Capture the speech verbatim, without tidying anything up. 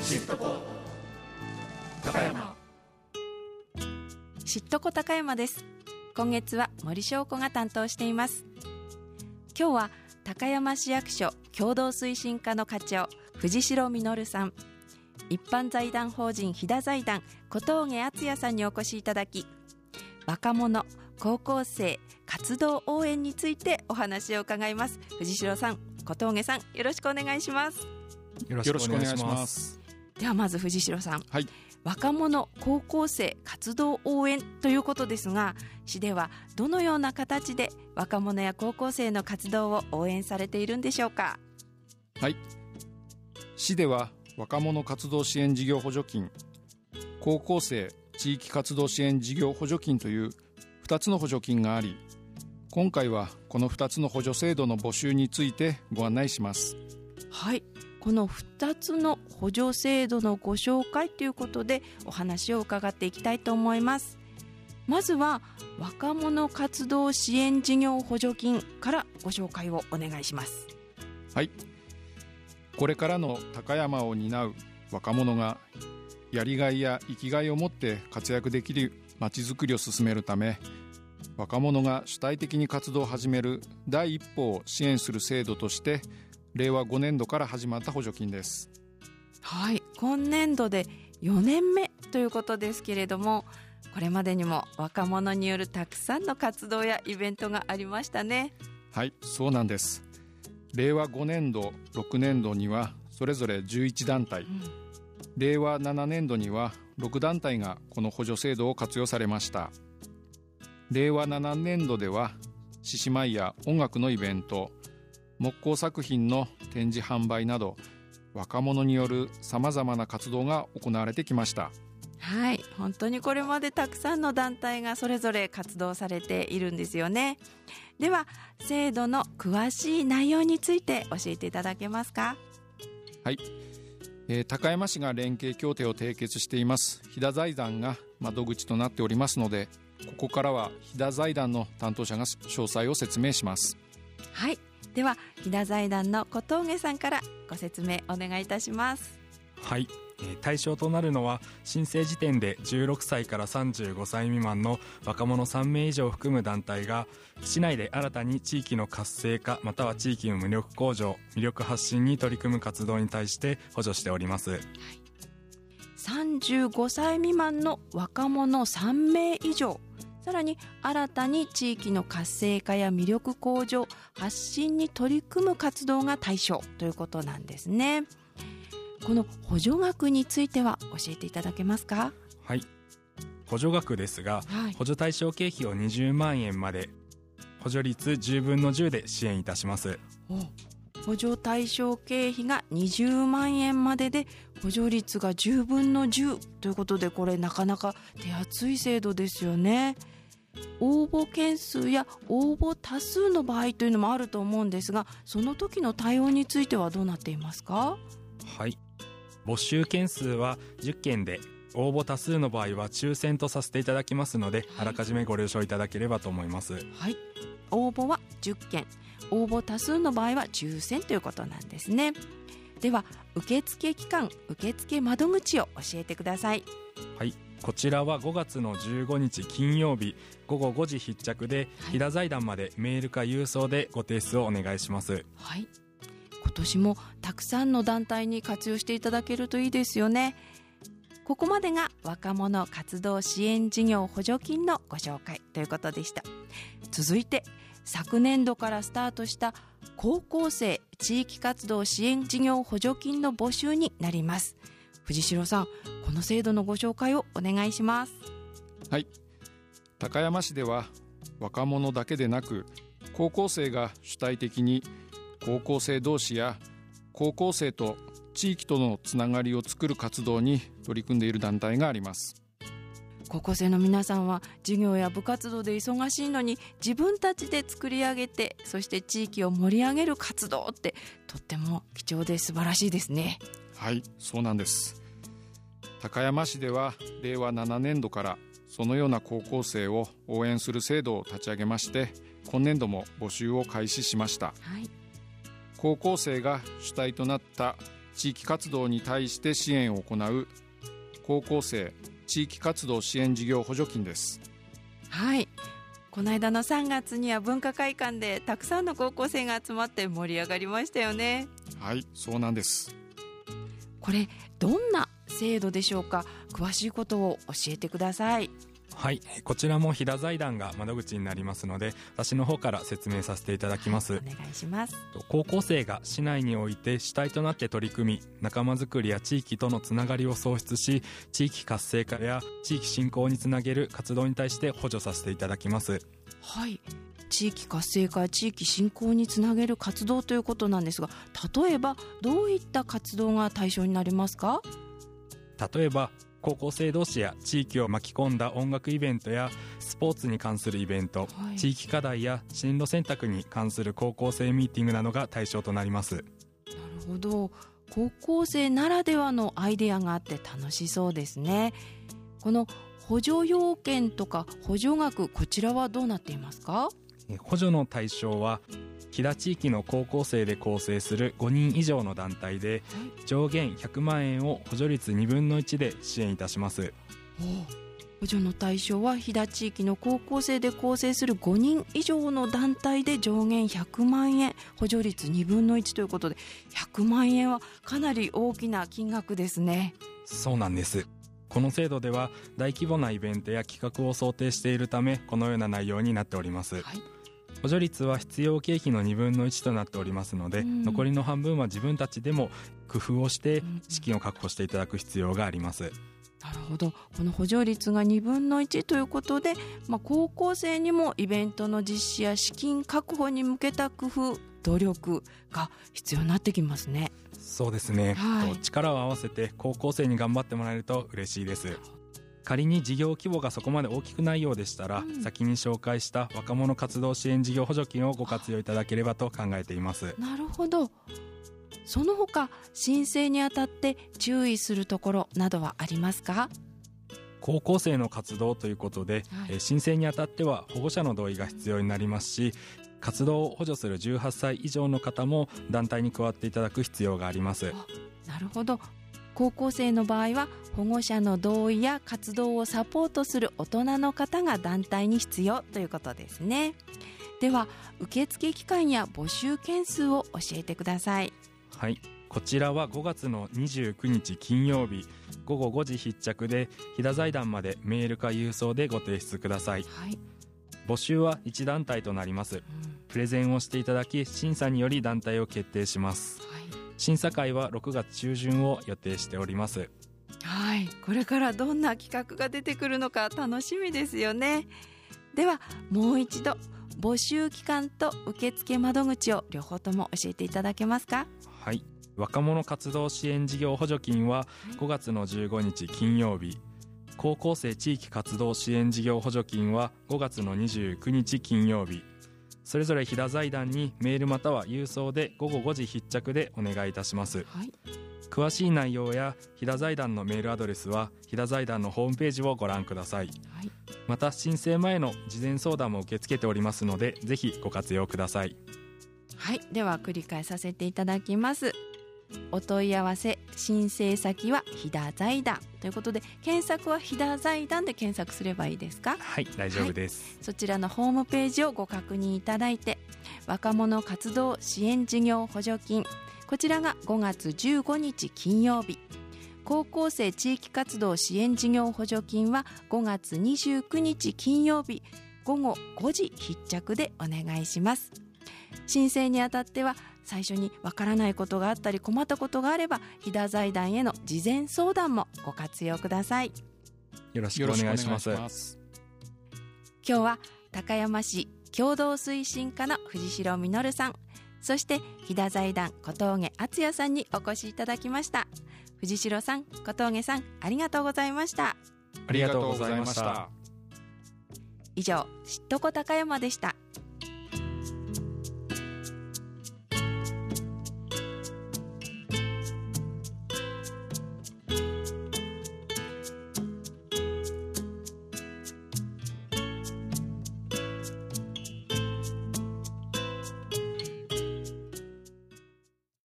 シットコ高山。 シットコ高山です。今月は森翔子が担当しています。今日は高山市役所共同推進課の課長藤代実さん、一般財団法人飛騨財団小峠敦也さんにお越しいただき、若者高校生活動応援についてお話を伺います。藤代さん、小峠さん、よろしくお願いします。 よろしくお願いします。 ではまず藤代さん、 はい、 若者高校生活動応援ということですが、市ではどのような形で若者や高校生の活動を応援されているんでしょうか。 はい、市では若者活動支援事業補助金、高校生地域活動支援事業補助金というふたつの補助金があり、今回はこのふたつの補助制度の募集についてご案内します。 はい、このふたつの補助制度のご紹介ということでお話を伺っていきたいと思います。まずは若者活動支援事業補助金からご紹介をお願いします。 はい、これからの高山を担う若者がやりがいや生きがいを持って活躍できるまちづくりを進めるため、若者が主体的に活動を始める第一歩を支援する制度としてれいわごねんどから始まった補助金です。 はい、今年度でよねんめということですけれども、これまでにも若者によるたくさんの活動やイベントがありましたね。 はい、そうなんです。れいわごねんどろくねんどにはそれぞれじゅういちだんたい、うん、れいわななねんどにはろくだんたいがこの補助制度を活用されました。れいわななねんどでは獅子舞や音楽のイベント、木工作品の展示販売など若者によるさまざまな活動が行われてきました。 はい、本当にこれまでたくさんの団体がそれぞれ活動されているんですよね。では制度の詳しい内容について教えていただけますか。 はい、えー、高山市が連携協定を締結しています飛騨財団が窓口となっておりますので、ここからは飛騨財団の担当者が詳細を説明します。 はい、では飛騨財団の小峠さんからご説明お願いいたします。 はい、えー、対象となるのは申請時点でじゅうろくさいからさんじゅうごさい未満の若者さんめい以上を含む団体が市内で新たに地域の活性化または地域の魅力向上、魅力発信に取り組む活動に対して補助しております。はい、 さんじゅうごさい未満の若者さんめい以上、さらに新たに地域の活性化や魅力向上、発信に取り組む活動が対象ということなんですね。この補助額については教えていただけますか。 はい、補助額ですが、はい、補助対象経費をにじゅうまんえんまで、補助率じゅうぶんのじゅうで支援いたします。 補助対象経費がにじゅうまんえんまでで補助率がじゅうぶんのじゅうということで、これなかなか手厚い制度ですよね。応募件数や応募多数の場合というのもあると思うんですが、その時の対応についてはどうなっていますか。 はい、募集件数はじゅっけんで、応募多数の場合は抽選とさせていただきますので、はい、あらかじめご了承いただければと思います。 はい、応募はじゅっけん、応募多数の場合は抽選ということなんですね。では受付期間、受付窓口を教えてください。 はい、こちらはごがつのじゅうごにち金曜日ごごごじ必着で、はい、飛騨財団までメールか郵送でご提出をお願いします。 はい、今年もたくさんの団体に活用していただけるといいですよね。ここまでが若者活動支援事業補助金のご紹介ということでした。続いて昨年度からスタートした高校生地域活動支援事業補助金の募集になります。藤代さん、この制度のご紹介をお願いします。 はい、高山市では若者だけでなく高校生が主体的に高校生同士や高校生と地域とのつながりを作る活動に取り組んでいる団体があります。 高校生の皆さんは授業や部活動で忙しいのに、自分たちで作り上げて、そして地域を盛り上げる活動ってとっても貴重で素晴らしいですね。 はい、そうなんです。高山市ではれいわななねんどからそのような高校生を応援する制度を立ち上げまして、今年度も募集を開始しました。 はい、 高校生が主体となった地域活動に対して支援を行う高校生地域活動支援事業補助金です。 はい、この間のさんがつには文化会館でたくさんの高校生が集まって盛り上がりましたよね。 はい、そうなんです。 これどんな制度でしょうか。詳しいことを教えてください。 はい、こちらも飛騨財団が窓口になりますので、私の方から説明させていただきます。 はい、お願いします。 高校生が市内において主体となって取り組み、仲間づくりや地域とのつながりを創出し、地域活性化や地域振興につなげる活動に対して補助させていただきます。 はい、地域活性化や地域振興につなげる活動ということなんですが、例えばどういった活動が対象になりますか？ 例えば高校生同士や地域を巻き込んだ音楽イベントやスポーツに関するイベント、はい、地域課題や進路選択に関する高校生ミーティングなどが対象となります。なるほど、高校生ならではのアイデアがあって楽しそうですね。この補助要件とか補助額、こちらはどうなっていますか？ 補助の対象は飛騨地域の高校生で構成するごにん以上の団体で、上限ひゃくまんえんを補助率にぶんのいちで支援いたします。 補助の対象は飛騨地域の高校生で構成するごにん以上の団体で上限ひゃくまんえん、補助率にぶんのいちということで、ひゃくまんえんはかなり大きな金額ですね。 そうなんです。この制度では大規模なイベントや企画を想定しているため、このような内容になっております。はい、補助率は必要経費のにぶんのいちとなっておりますので、うん、残りの半分は自分たちでも工夫をして資金を確保していただく必要があります。うん、 なるほど。この補助率がにぶんのいちということで、まあ、高校生にもイベントの実施や資金確保に向けた工夫、努力が必要になってきますね。 そうですね、はい、力を合わせて高校生に頑張ってもらえると嬉しいです。仮に事業規模がそこまで大きくないようでしたら、うん、先に紹介した若者活動支援事業補助金をご活用いただければと考えています。なるほど。 その他申請にあたって注意するところなどはありますか？ 高校生の活動ということで、はい、申請にあたっては保護者の同意が必要になりますし、活動を補助するじゅうはっさい以上の方も団体に加わっていただく必要があります。 なるほど。高校生の場合は保護者の同意や活動をサポートする大人の方が団体に必要ということですね。では受付期間や募集件数を教えてください。 はい、こちらはごがつのにじゅうくにち金曜日ごごごじ必着で飛騨財団までメールか郵送でご提出ください。はい、募集はいち団体となります。うん、プレゼンをしていただき審査により団体を決定します。はい、審査会はろくがつちゅうじゅんを予定しております。 はい、これからどんな企画が出てくるのか楽しみですよね。ではもう一度募集期間と受付窓口を両方とも教えていただけますか？ はい、若者活動支援事業補助金はごがつのじゅうごにち金曜日、高校生地域活動支援事業補助金はごがつのにじゅうくにち金曜日、それぞれ飛騨財団にメールまたは郵送でごごごじ必着でお願いいたします。はい、詳しい内容や飛騨財団のメールアドレスは飛騨財団のホームページをご覧ください。はい、また申請前の事前相談も受け付けておりますので、ぜひご活用ください。 はい、では繰り返させていただきます。お問い合わせ申請先は飛騨財団ということで、検索は飛騨財団で検索すればいいですか？ はい、大丈夫です。 はい、そちらのホームページをご確認いただいて、若者活動支援事業補助金、こちらがごがつじゅうごにち金曜日、高校生地域活動支援事業補助金はごがつにじゅうくにち金曜日ごごごじ必着でお願いします。申請にあたっては最初にわからないことがあったり困ったことがあれば飛騨財団への事前相談もご活用ください。 よろしくお願いします。 今日は高山市共同推進課の藤代実さん、そして飛騨財団小峠敦也さんにお越しいただきました。藤代さん、小峠さん、ありがとうございました。 ありがとうございました。 以上、しっとこ高山でした。